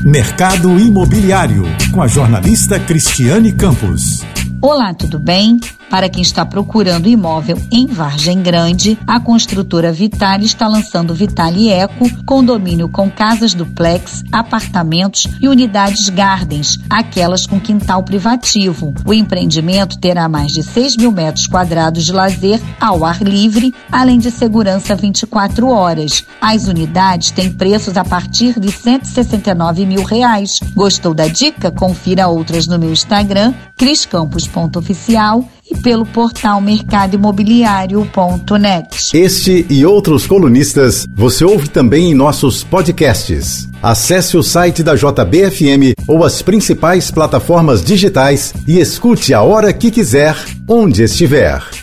Mercado Imobiliário, com a jornalista Cristiane Campos. Olá, tudo bem? Para quem está procurando imóvel em Vargem Grande, a construtora Vitale está lançando Vitale Eco, condomínio com casas duplex, apartamentos e unidades gardens, aquelas com quintal privativo. O empreendimento terá mais de 6 mil metros quadrados de lazer ao ar livre, além de segurança 24 horas. As unidades têm preços a partir de R$169 mil. Gostou da dica? Confira outras no meu Instagram, criscampos.oficial, e pelo portal mercadoimobiliario.net. Este e outros colunistas você ouve também em nossos podcasts. Acesse o site da JBFM ou as principais plataformas digitais e escute a hora que quiser, onde estiver.